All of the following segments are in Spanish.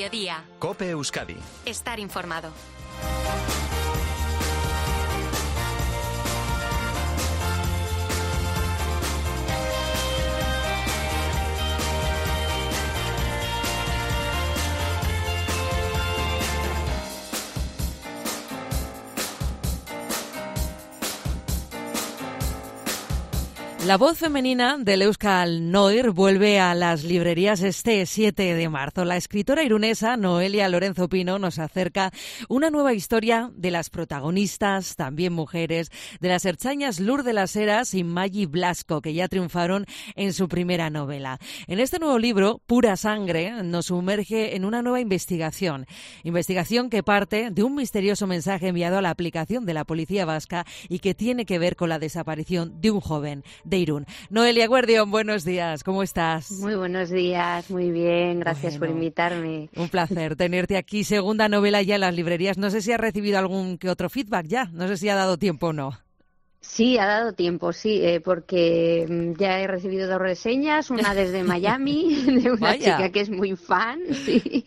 mediodía. COPE Euskadi. Estar informado. La voz femenina del Euskal Noir vuelve a las librerías este 7 de marzo. La escritora irunesa Noelia Lorenzo Pino nos acerca una nueva historia de las protagonistas, también mujeres, de las ertzainas Lur de las Heras y Maggi Blasco, que ya triunfaron en su primera novela. En este nuevo libro, Pura Sangre, nos sumerge en una nueva investigación que parte de un misterioso mensaje enviado a la aplicación de la policía vasca y que tiene que ver con la desaparición de un joven de Irún. Noelia Guardión, buenos días, ¿cómo estás? Muy buenos días, muy bien, gracias por invitarme. Un placer tenerte aquí, segunda novela ya en las librerías. No sé si has recibido algún que otro feedback ya, no sé si ha dado tiempo o no. Sí, ha dado tiempo, sí, porque ya he recibido 2 reseñas, una desde Miami, de una chica que es muy fan, sí,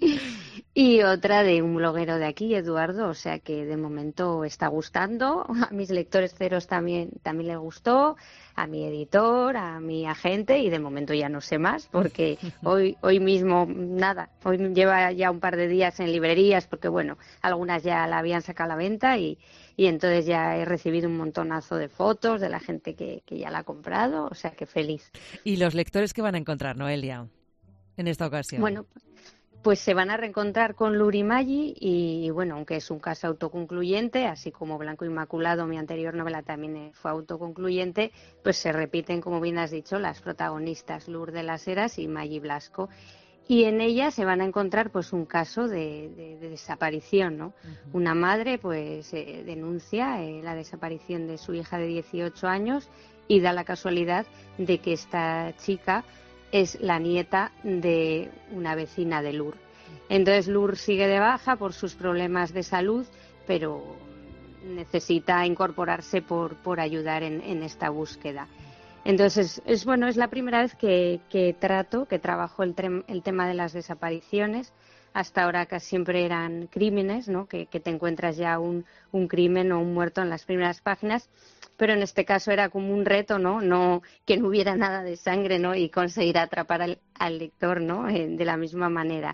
y otra de un bloguero de aquí, Eduardo, o sea que de momento está gustando. A mis lectores ceros también les gustó, a mi editor, a mi agente, y de momento ya no sé más, porque hoy mismo nada, hoy lleva ya un par de días en librerías, porque bueno, algunas ya la habían sacado a la venta y entonces ya he recibido un montonazo de fotos de la gente que ya la ha comprado, o sea que feliz. ¿Y los lectores qué van a encontrar, Noelia, en esta ocasión? Bueno, pues se van a reencontrar con Lur y Maggi y bueno, aunque es un caso autoconcluyente, así como Blanco Inmaculado, mi anterior novela también fue autoconcluyente, pues se repiten, como bien has dicho, las protagonistas Lur de las Heras y Maggi Blasco. Y en ella se van a encontrar pues un caso de desaparición, ¿no? Uh-huh. Una madre pues denuncia la desaparición de su hija de 18 años y da la casualidad de que esta chica es la nieta de una vecina de Lur. Entonces Lur sigue de baja por sus problemas de salud, pero necesita incorporarse por ayudar en esta búsqueda. Entonces es la primera vez que trabajo el tema de las desapariciones. Hasta ahora casi siempre eran crímenes, ¿no? Que te encuentras ya un crimen o un muerto en las primeras páginas, pero en este caso era como un reto, no que no hubiera nada de sangre, ¿no? Y conseguir atrapar al lector, ¿no? De la misma manera.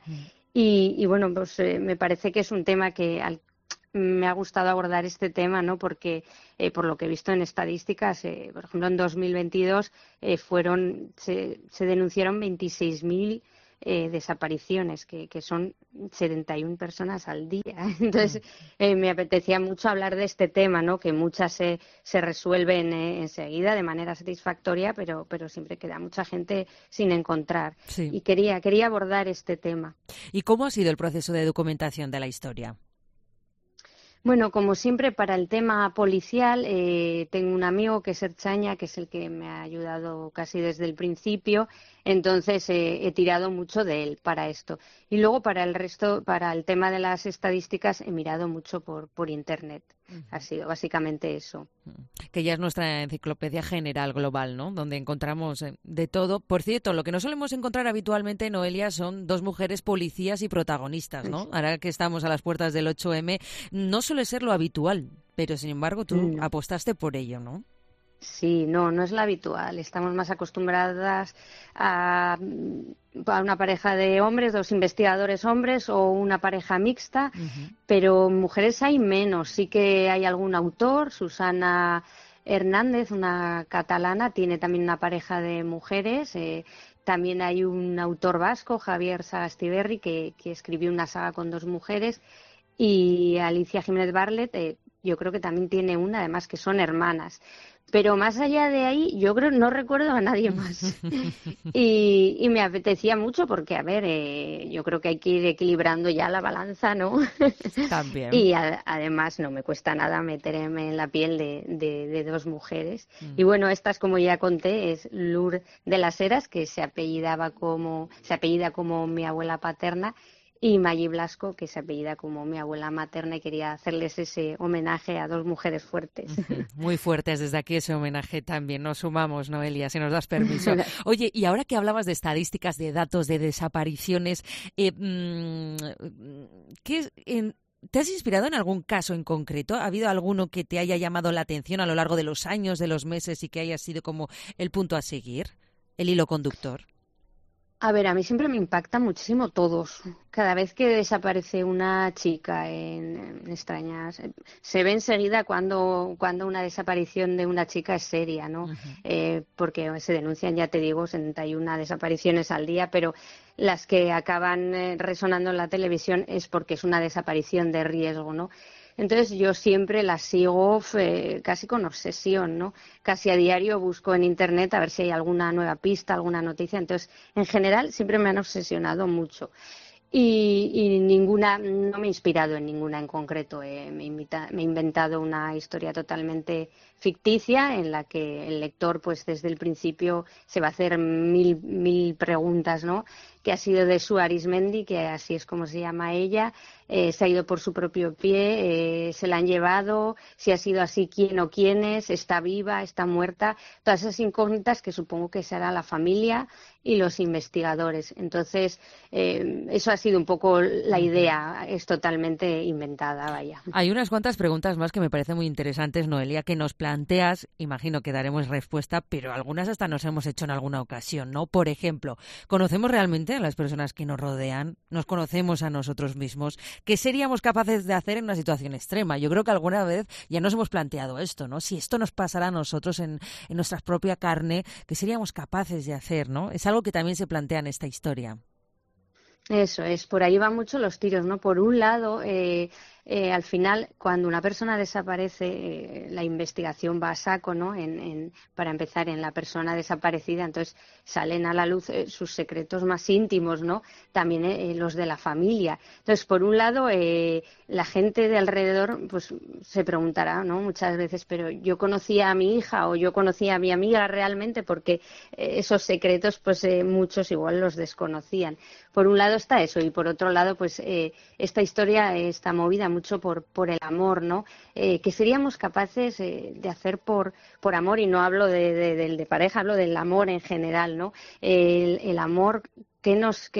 Y bueno, pues me parece que es un tema que me ha gustado abordar este tema, ¿no? Porque por lo que he visto en estadísticas, por ejemplo en 2022 se denunciaron 26.000 desapariciones, que son 71 personas al día. Entonces me apetecía mucho hablar de este tema, ¿no? Que muchas se resuelven enseguida de manera satisfactoria, pero siempre queda mucha gente sin encontrar. Sí. Y quería abordar este tema. ¿Y cómo ha sido el proceso de documentación de la historia? Bueno, como siempre, para el tema policial, tengo un amigo que es ertzaina, que es el que me ha ayudado casi desde el principio, entonces he tirado mucho de él para esto. Y luego para el resto, para el tema de las estadísticas, he mirado mucho por Internet. Ha sido básicamente eso. Que ya es nuestra enciclopedia general global, ¿no? Donde encontramos de todo. Por cierto, lo que no solemos encontrar habitualmente, Noelia, son 2 mujeres policías y protagonistas, ¿no? Ahora que estamos a las puertas del 8M, no suele ser lo habitual, pero sin embargo tú apostaste por ello, ¿no? Sí, no es lo habitual. Estamos más acostumbradas a una pareja de hombres, 2 investigadores hombres o una pareja mixta, pero mujeres hay menos. Sí que hay algún autor, Susana Hernández, una catalana, tiene también una pareja de mujeres. También hay un autor vasco, Javier Sagastiberri, que escribió una saga con 2 mujeres. Y Alicia Jiménez Barlet, yo creo que también tiene una, además que son hermanas. Pero más allá de ahí, yo creo no recuerdo a nadie más. y me apetecía mucho porque, a ver, yo creo que hay que ir equilibrando ya la balanza, ¿no? También. Y además no me cuesta nada meterme en la piel de 2 mujeres. Y bueno, estas, como ya conté, es Lur de las Heras, que se apellida como mi abuela paterna, y Maggi Blasco, que se apellida como mi abuela materna, y quería hacerles ese homenaje a dos mujeres fuertes. Muy fuertes, desde aquí ese homenaje también. Nos sumamos, Noelia, si nos das permiso. Oye, y ahora que hablabas de estadísticas, de datos, de desapariciones, ¿te has inspirado en algún caso en concreto? ¿Ha habido alguno que te haya llamado la atención a lo largo de los años, de los meses, y que haya sido como el punto a seguir, el hilo conductor? A ver, a mí siempre me impacta muchísimo todos. Cada vez que desaparece una chica en extrañas, se ve enseguida cuando una desaparición de una chica es seria, ¿no? Porque se denuncian, ya te digo, 71 desapariciones al día, pero las que acaban resonando en la televisión es porque es una desaparición de riesgo, ¿no? Entonces yo siempre las sigo casi con obsesión, ¿no? Casi a diario busco en Internet a ver si hay alguna nueva pista, alguna noticia. Entonces, en general, siempre me han obsesionado mucho. Y ninguna, no me he inspirado en ninguna en concreto. Me he inventado una historia totalmente ficticia en la que el lector, pues desde el principio, se va a hacer mil preguntas, ¿no? Que ha sido de Sue Arismendi, que así es como se llama ella, se ha ido por su propio pie, se la han llevado, si ha sido así, quién o quiénes, está viva, está muerta, todas esas incógnitas que supongo que será la familia y los investigadores. Entonces, eso ha sido un poco la idea, es totalmente inventada, vaya. Hay unas cuantas preguntas más que me parecen muy interesantes, Noelia, que nos planteas, imagino que daremos respuesta, pero algunas hasta nos hemos hecho en alguna ocasión, ¿no? Por ejemplo, ¿conocemos realmente a las personas que nos rodean? ¿Nos conocemos a nosotros mismos? ¿Qué seríamos capaces de hacer en una situación extrema? Yo creo que alguna vez ya nos hemos planteado esto, ¿no? Si esto nos pasara a nosotros en nuestra propia carne, ¿qué seríamos capaces de hacer, ¿no? Es algo que también se plantea en esta historia. Eso es, por ahí van mucho los tiros, ¿no? Por un lado, al final, cuando una persona desaparece, la investigación va a saco, ¿no? Para empezar, en la persona desaparecida, entonces salen a la luz sus secretos más íntimos, ¿no? También los de la familia. Entonces, por un lado, la gente de alrededor, pues, se preguntará, ¿no? Muchas veces, pero yo conocía a mi hija o yo conocía a mi amiga realmente, porque esos secretos, pues, muchos igual los desconocían. Por un lado está eso, y por otro lado, pues, esta historia está movida mucho por el amor, ¿no? Que seríamos capaces de hacer por amor, y no hablo de pareja, hablo del amor en general, ¿no? El amor que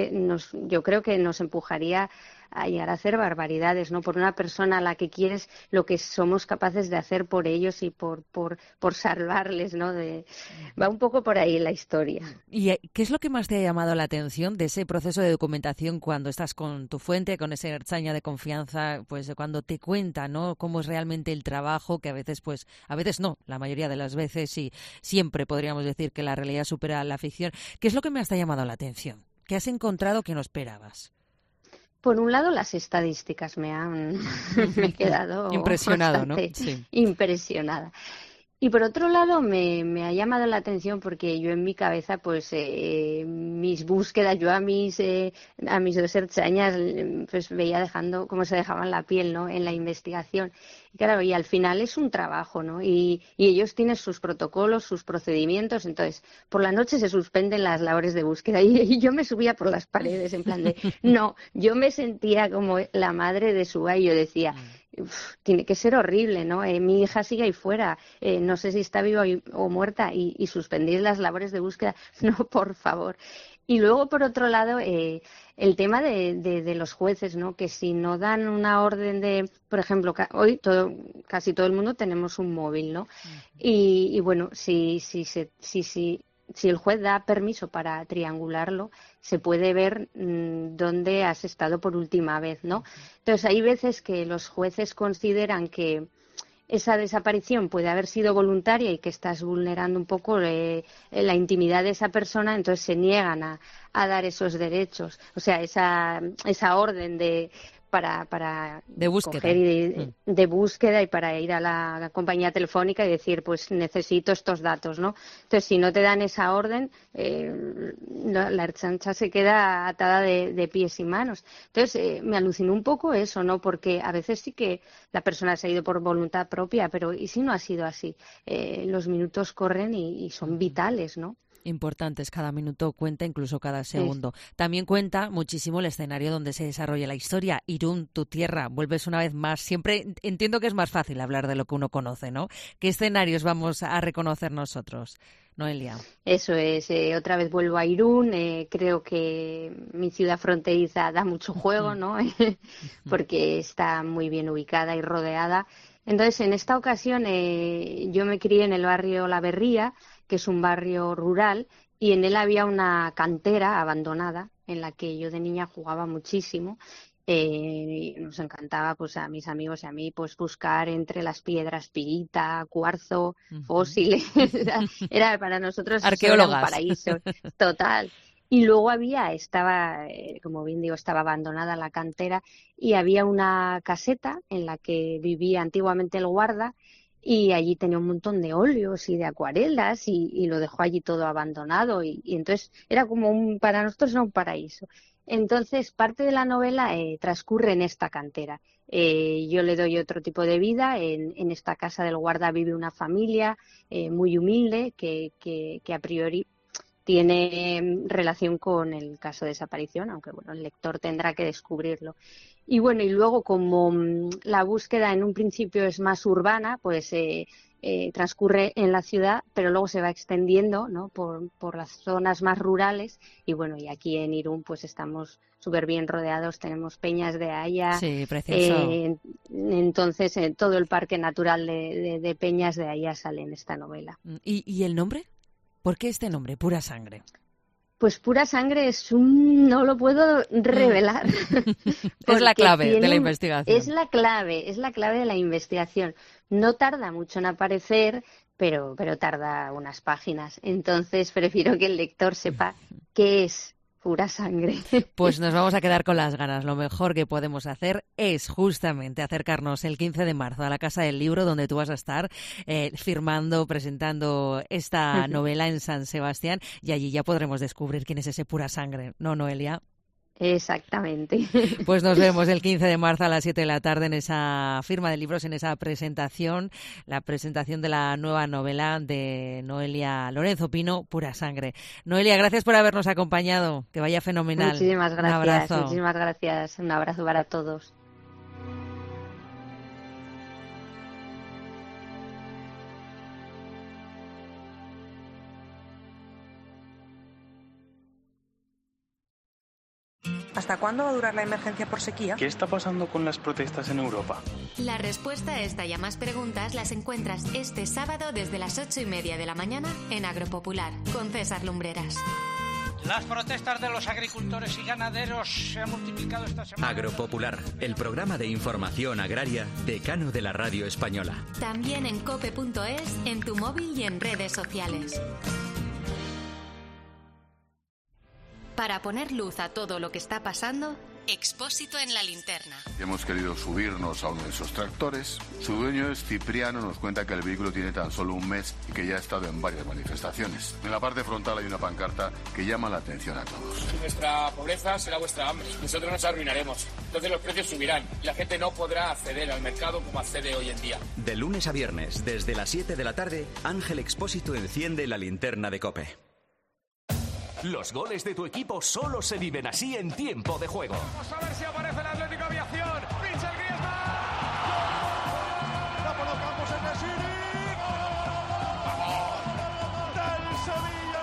yo creo que nos empujaría a llegar a hacer barbaridades, ¿no? Por una persona a la que quieres, lo que somos capaces de hacer por ellos y por salvarles, ¿no? Va un poco por ahí la historia. ¿Y qué es lo que más te ha llamado la atención de ese proceso de documentación cuando estás con tu fuente, con ese ertzaina de confianza, pues cuando te cuenta, ¿no? Cómo es realmente el trabajo, que a veces no, la mayoría de las veces y siempre podríamos decir que la realidad supera la ficción. ¿Qué es lo que más te ha llamado la atención? ¿Qué has encontrado que no esperabas? Por un lado, las estadísticas me he quedado impresionado, ¿no? Sí. Impresionada. Y por otro lado, me ha llamado la atención porque yo en mi cabeza, pues, mis búsquedas, yo a mis dos ertzainas, pues veía dejando cómo se dejaban la piel, ¿no? En la investigación. Y claro, y al final es un trabajo, ¿no? Y ellos tienen sus protocolos, sus procedimientos. Entonces, por la noche se suspenden las labores de búsqueda y yo me subía por las paredes en plan de, no, yo me sentía como la madre de Sua y yo decía, tiene que ser horrible, ¿no? Mi hija sigue ahí fuera, no sé si está viva o muerta, y suspendís las labores de búsqueda. No, por favor. Y luego, por otro lado, el tema de los jueces, ¿no? Que si no dan una orden de, por ejemplo, hoy casi todo el mundo tenemos un móvil, ¿no? Y bueno, si el juez da permiso para triangularlo, se puede ver dónde has estado por última vez, ¿no? Entonces, hay veces que los jueces consideran que esa desaparición puede haber sido voluntaria y que estás vulnerando un poco la intimidad de esa persona, entonces se niegan a dar esos derechos, o sea, esa orden para de búsqueda. Coger de búsqueda y para ir a la compañía telefónica y decir, pues necesito estos datos, ¿no? Entonces, si no te dan esa orden, la ertzaintza se queda atada de pies y manos. Entonces, me alucinó un poco eso, ¿no? Porque a veces sí que la persona se ha ido por voluntad propia, pero ¿y si no ha sido así? Los minutos corren y son vitales, ¿no? Importantes, cada minuto cuenta, incluso cada segundo. También cuenta muchísimo el escenario donde se desarrolla la historia. Irún, tu tierra, vuelves una vez más. Siempre entiendo que es más fácil hablar de lo que uno conoce, ¿no? ¿Qué escenarios vamos a reconocer nosotros, Noelia? Eso es, otra vez vuelvo a Irún. Creo que mi ciudad fronteriza da mucho juego, ¿no? Porque está muy bien ubicada y rodeada. Entonces, en esta ocasión yo me crié en el barrio La Berría, que es un barrio rural, y en él había una cantera abandonada en la que yo de niña jugaba muchísimo. Nos encantaba, pues a mis amigos y a mí, pues buscar entre las piedras pirita, cuarzo, fósiles. Era para nosotros arqueólogas. Era un paraíso total. Y luego estaba, como bien digo, estaba abandonada la cantera y había una caseta en la que vivía antiguamente el guarda, y allí tenía un montón de óleos y de acuarelas y lo dejó allí todo abandonado y entonces era como para nosotros era un paraíso. Entonces parte de la novela transcurre en esta cantera. Yo le doy otro tipo de vida. En esta casa del guarda vive una familia muy humilde que a priori tiene relación con el caso de desaparición, aunque bueno, el lector tendrá que descubrirlo. Y bueno, y luego como la búsqueda en un principio es más urbana, pues transcurre en la ciudad, pero luego se va extendiendo, ¿no? por las zonas más rurales. Y bueno, y aquí en Irún pues estamos súper bien rodeados, tenemos Peñas de Aya. Sí, precioso. Entonces todo el parque natural de Peñas de Aya sale en esta novela. ¿Y el nombre? ¿Por qué este nombre, Pura Sangre? Pues Pura Sangre no lo puedo revelar. Es la clave de la investigación. Es la clave de la investigación. No tarda mucho en aparecer, pero tarda unas páginas. Entonces prefiero que el lector sepa qué es Pura Sangre. Pues nos vamos a quedar con las ganas. Lo mejor que podemos hacer es justamente acercarnos el 15 de marzo a la Casa del Libro, donde tú vas a estar firmando, presentando esta novela en San Sebastián, y allí ya podremos descubrir quién es ese Pura Sangre, ¿no, Noelia? Exactamente. Pues nos vemos el 15 de marzo a las 7 de la tarde en esa firma de libros, en esa presentación, la presentación de la nueva novela de Noelia Lorenzo Pino, Pura Sangre. Noelia, gracias por habernos acompañado. Que vaya fenomenal. Muchísimas gracias. Un abrazo. Muchísimas gracias. Un abrazo para todos. ¿Hasta cuándo va a durar la emergencia por sequía? ¿Qué está pasando con las protestas en Europa? La respuesta a esta y a más preguntas las encuentras este sábado desde las 8:30 de la mañana en Agropopular, con César Lumbreras. Las protestas de los agricultores y ganaderos se han multiplicado esta semana. Agropopular, el programa de información agraria decano de la radio española. También en cope.es, en tu móvil y en redes sociales. Para poner luz a todo lo que está pasando, Expósito en la linterna. Hemos querido subirnos a uno de esos tractores. Su dueño es Cipriano, nos cuenta que el vehículo tiene tan solo un mes y que ya ha estado en varias manifestaciones. En la parte frontal hay una pancarta que llama la atención a todos. Nuestra pobreza será vuestra hambre. Nosotros nos arruinaremos. Entonces los precios subirán y la gente no podrá acceder al mercado como accede hoy en día. De lunes a viernes, desde las 7 de la tarde, Ángel Expósito enciende la linterna de COPE. Los goles de tu equipo solo se viven así en tiempo de juego. Vamos a ver si aparece el Atlético Aviación. Pincha el Griezmann. La colocamos en el City. ¡Vamos! Del Sevilla.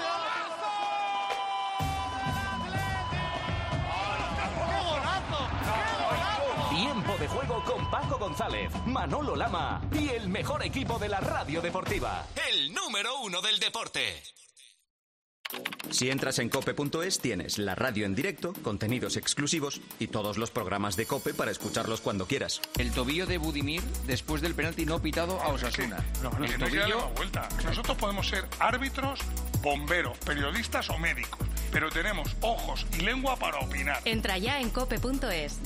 ¡Qué golazo! Tiempo de juego con Paco González, Manolo Lama y el mejor equipo de la radio deportiva. El número 1 del deporte. Si entras en cope.es tienes la radio en directo, contenidos exclusivos y todos los programas de COPE para escucharlos cuando quieras. El tobillo de Budimir después del penalti no pitado a Osasuna. No, el tobillo... vuelta. Nosotros podemos ser árbitros, bomberos, periodistas o médicos, pero tenemos ojos y lengua para opinar. Entra ya en cope.es.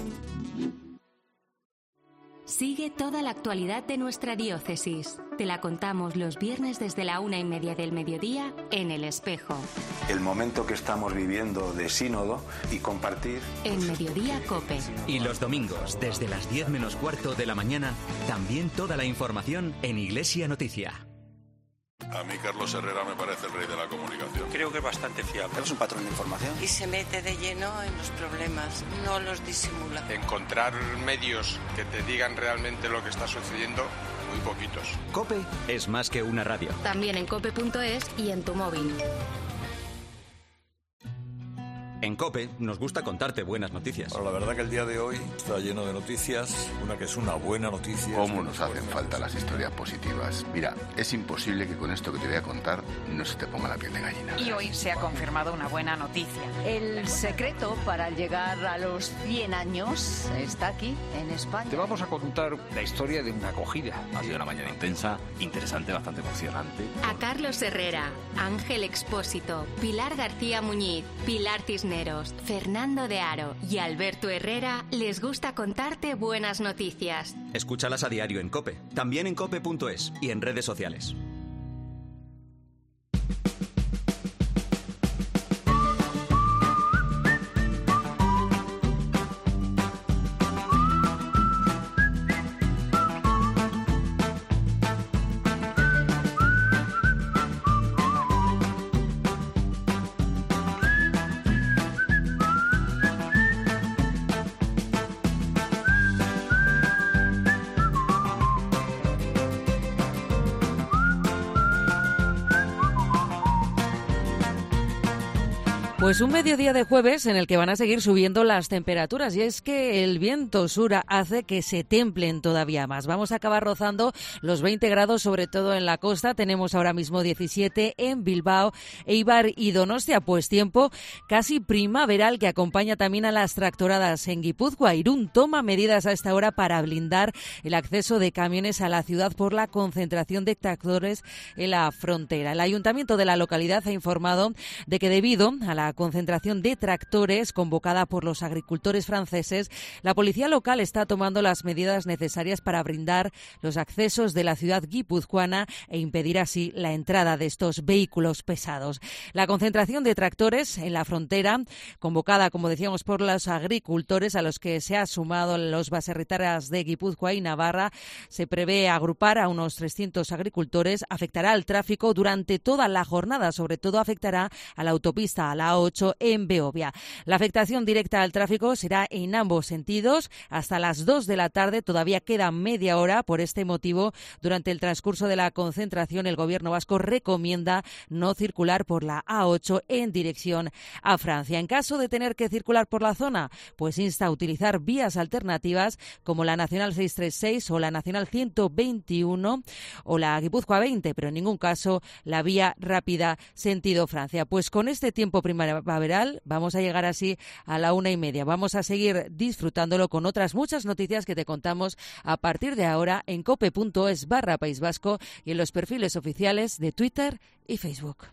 Sigue toda la actualidad de nuestra diócesis. Te la contamos los viernes desde la 1:30 del mediodía en El Espejo. El momento que estamos viviendo de sínodo y compartir... En Mediodía Cope. Y los domingos, desde las 10 menos cuarto de la mañana, también toda la información en Iglesia Noticia. A mí Carlos Herrera me parece el rey de la comunicación. Creo que es bastante fiable. Es un patrón de información. Y se mete de lleno en los problemas, no los disimula. Encontrar medios que te digan realmente lo que está sucediendo, muy poquitos. COPE es más que una radio. También en cope.es y en tu móvil. En COPE nos gusta contarte buenas noticias. Bueno, la verdad que el día de hoy está lleno de noticias, una que es una buena noticia. ¿Cómo nos hacen falta las historias positivas? Mira, es imposible que con esto que te voy a contar no se te ponga la piel de gallina. Y hoy se ha confirmado una buena noticia. El secreto para llegar a los 100 años está aquí, en España. Te vamos a contar la historia de una acogida. Ha sido una mañana intensa, interesante, bastante emocionante. A Carlos Herrera, Ángel Expósito, Pilar García Muñiz, Pilar Cisneros, Fernando de Aro y Alberto Herrera les gusta contarte buenas noticias. Escúchalas a diario en COPE, también en cope.es y en redes sociales. Pues un mediodía de jueves en el que van a seguir subiendo las temperaturas, y es que el viento sur hace que se templen todavía más. Vamos a acabar rozando los 20 grados, sobre todo en la costa. Tenemos ahora mismo 17 en Bilbao, Eibar y Donostia. Pues tiempo casi primaveral que acompaña también a las tractoradas en Guipúzcoa. Irún toma medidas a esta hora para blindar el acceso de camiones a la ciudad por la concentración de tractores en la frontera. El ayuntamiento de la localidad ha informado de que debido a la concentración de tractores convocada por los agricultores franceses, la policía local está tomando las medidas necesarias para brindar los accesos de la ciudad guipuzcoana e impedir así la entrada de estos vehículos pesados. La concentración de tractores en la frontera, convocada, como decíamos, por los agricultores, a los que se ha sumado los baserritarras de Guipúzcoa y Navarra, se prevé agrupar a unos 300 agricultores, afectará al tráfico durante toda la jornada, sobre todo afectará a la autopista, a la A8 en Beovia. La afectación directa al tráfico será en ambos sentidos hasta las 2 de la tarde. Todavía queda media hora. Por este motivo, durante el transcurso de la concentración, el gobierno vasco recomienda no circular por la A8 en dirección a Francia. En caso de tener que circular por la zona, pues insta a utilizar vías alternativas como la Nacional 636 o la Nacional 121 o la Guipúzcoa 20, pero en ningún caso la vía rápida sentido Francia. Pues con este tiempo primaveral vamos a llegar así a la 1:30. Vamos a seguir disfrutándolo con otras muchas noticias que te contamos a partir de ahora en cope.es/País Vasco y en los perfiles oficiales de Twitter y Facebook.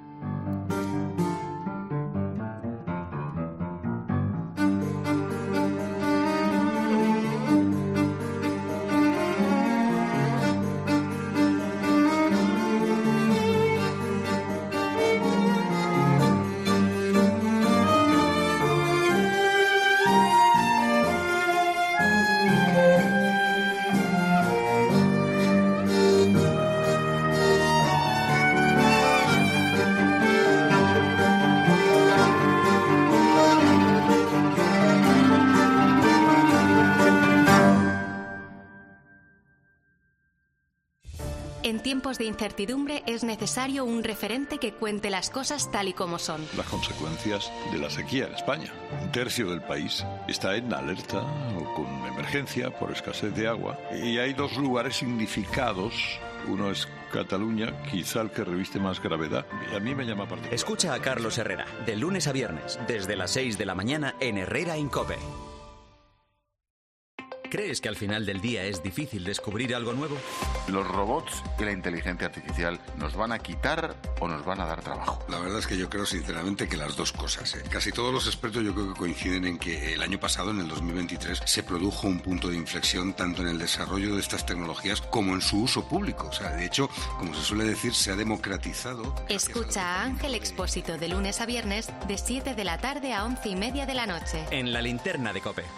En tiempos de incertidumbre es necesario un referente que cuente las cosas tal y como son. Las consecuencias de la sequía en España. Un tercio del país está en alerta o con emergencia por escasez de agua. Y hay dos lugares significados. Uno es Cataluña, quizá el que reviste más gravedad. Y a mí me llama particular. Escucha a Carlos Herrera, de lunes a viernes, desde las 6 de la mañana en Herrera en COPE. ¿Crees que al final del día es difícil descubrir algo nuevo? ¿Los robots y la inteligencia artificial nos van a quitar o nos van a dar trabajo? La verdad es que yo creo sinceramente que las dos cosas. Casi todos los expertos yo creo que coinciden en que el año pasado, en el 2023, se produjo un punto de inflexión tanto en el desarrollo de estas tecnologías como en su uso público. O sea, de hecho, como se suele decir, se ha democratizado. Escucha a Ángel Expósito de lunes a viernes de 7 de la tarde a 11:30 de la noche. En la linterna de COPE.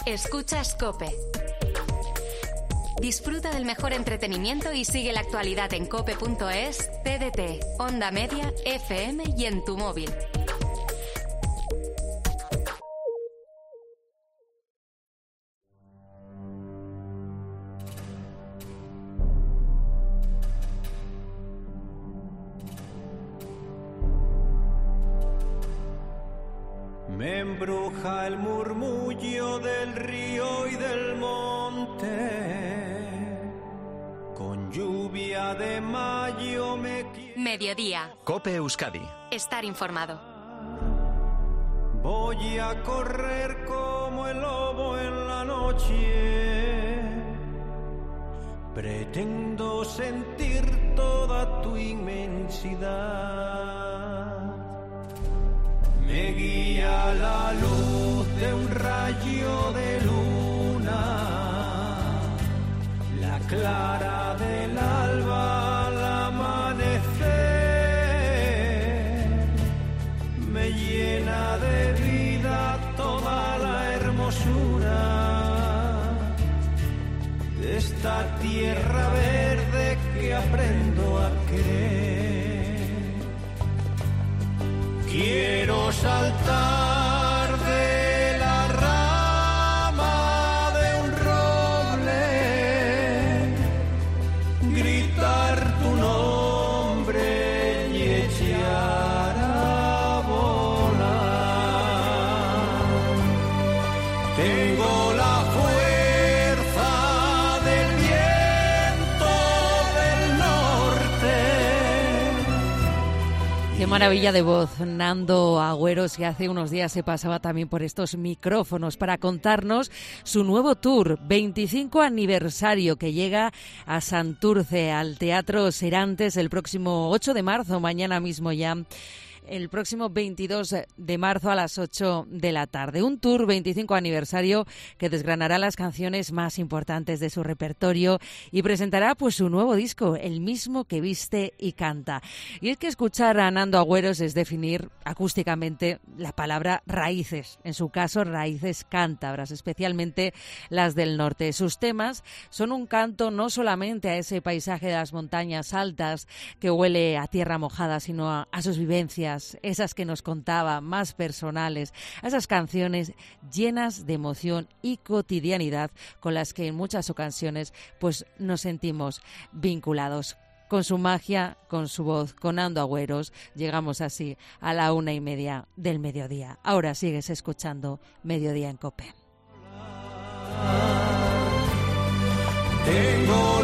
Escuchas COPE. Disfruta del mejor entretenimiento y sigue la actualidad en cope.es, TDT, Onda Media, FM y en tu móvil. Me embruja el murmullo del río y del monte, con lluvia de mayo Mediodía. COPE Euskadi. Estar informado. Voy a correr como el lobo en la noche, pretendo sentir toda tu inmensidad. Me guía la luz de un rayo de luna, la clara del alba al amanecer. Me llena de vida toda la hermosura de esta tierra verde que aprendo a querer. Quiero saltar de la rama de un roble, gritar tu nombre y echar a volar. Tengo la fuerza del viento del norte. Qué maravilla de voz, Nando Agüeros, que hace unos días se pasaba también por estos micrófonos para contarnos su nuevo tour, 25 aniversario, que llega a Santurce, al Teatro Serantes, el próximo 8 de marzo, mañana mismo ya. El próximo 22 de marzo a las 8 de la tarde. Un tour 25 aniversario que desgranará las canciones más importantes de su repertorio y presentará pues su nuevo disco, El mismo que viste y canta. Y es que escuchar a Nando Agüeros es definir acústicamente la palabra raíces, en su caso raíces cántabras, especialmente las del norte. Sus temas son un canto no solamente a ese paisaje de las montañas altas que huele a tierra mojada, sino a sus vivencias, esas que nos contaba, más personales, a esas canciones llenas de emoción y cotidianidad con las que en muchas ocasiones pues nos sentimos vinculados. Con su magia, con su voz, con Nando Agüeros, llegamos así a la 1:30 del mediodía. Ahora sigues escuchando Mediodía en COPE. Tengo